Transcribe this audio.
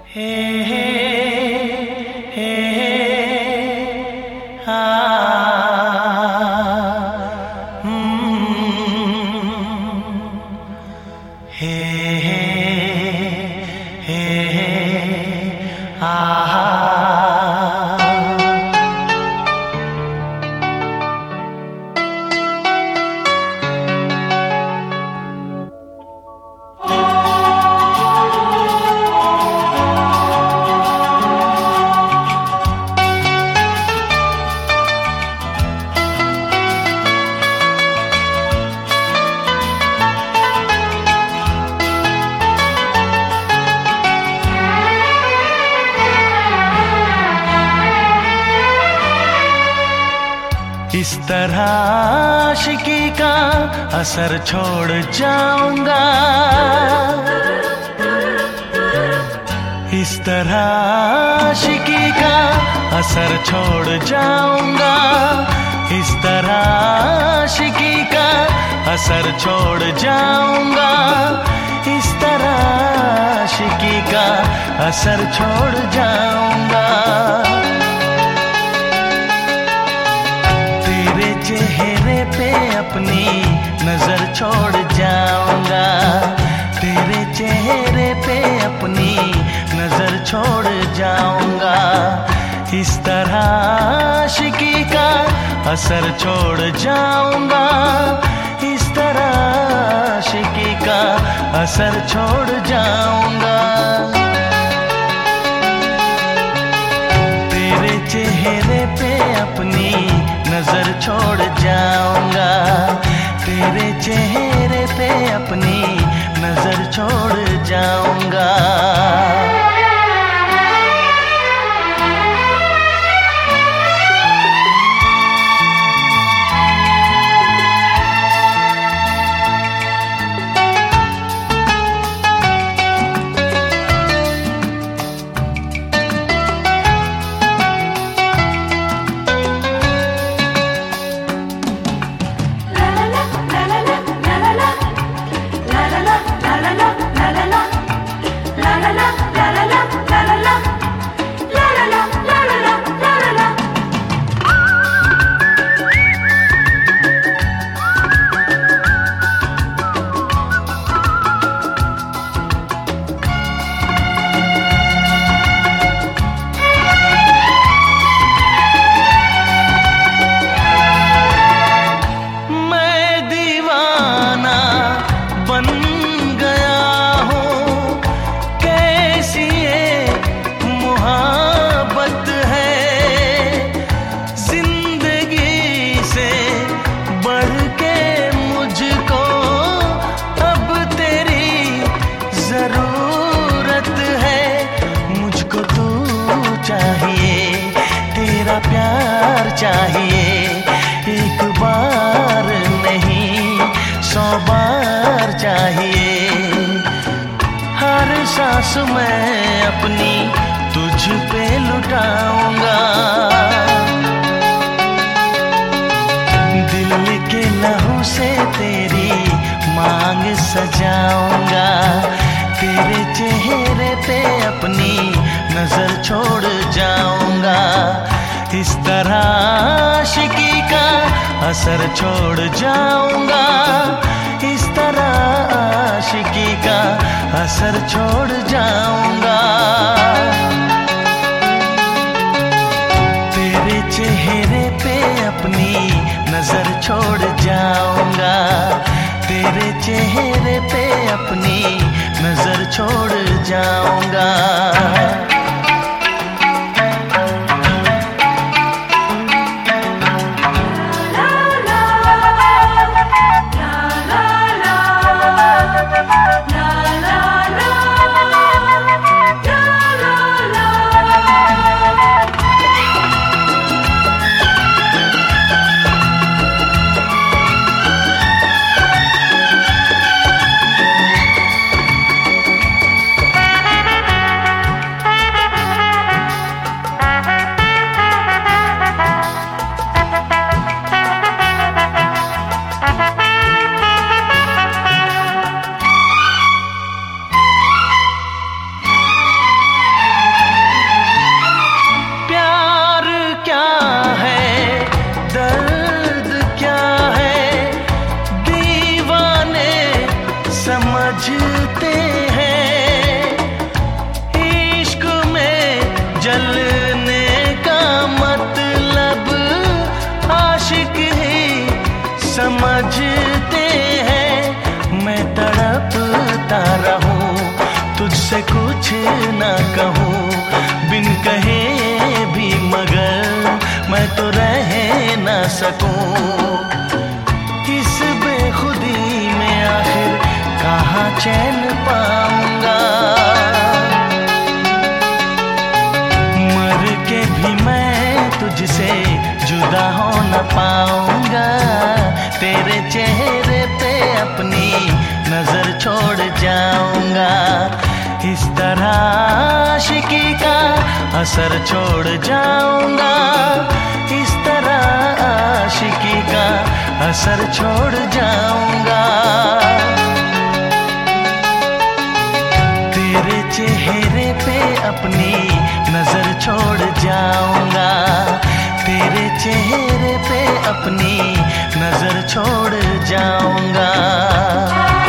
हे हे हे हा हे हे हा इस तरह आशिकी का असर छोड़ जाऊंगा, इस तरह आशिकी का असर छोड़ जाऊंगा, इस तरह आशिकी का असर छोड़ जाऊंगा, इस तरह आशिकी का असर छोड़ जाऊंगा। चेहरे पे अपनी नजर छोड़ जाऊंगा, तेरे चेहरे पे अपनी नजर छोड़ जाऊंगा, इस तरह आशिकी का असर छोड़ जाऊंगा, इस तरह आशिकी का असर छोड़ जाऊंगा। तेरे चेहरे पे अपनी नजर छोड़ जाऊंगा, तेरे चेहरे पे अपनी नजर छोड़ जाऊंगा। प्यार चाहिए एक बार नहीं 100 बार चाहिए, हर सांस मैं अपनी तुझ पे लुटाऊंगा, दिल के लहू से तेरी मांग सजाऊंगा, तेरे चेहरे पे अपनी नजर छोड़ जाऊंगा, इस तरह आशिकी का असर छोड़ जाऊंगा, इस तरह आशिकी का असर छोड़ जाऊंगा। तेरे चेहरे पे अपनी नजर छोड़ जाऊंगा, तेरे चेहरे पे अपनी नजर छोड़ जाऊंगा। ना कहूँ बिन कहे भी, मगर मैं तो रह ना सकूं। इस बेखुदी में आखिर कहाँ चैन पाऊंगा, मर के भी मैं तुझसे जुदा हो न पाऊंगा। तेरे चेहरे पे अपनी नजर छोड़ जाऊंगा, इस तरह आशिकी का असर छोड़ जाऊंगा, इस तरह आशिकी का असर छोड़ जाऊंगा। तेरे चेहरे पे अपनी नजर छोड़ जाऊंगा, तेरे चेहरे पे अपनी नजर छोड़ जाऊंगा।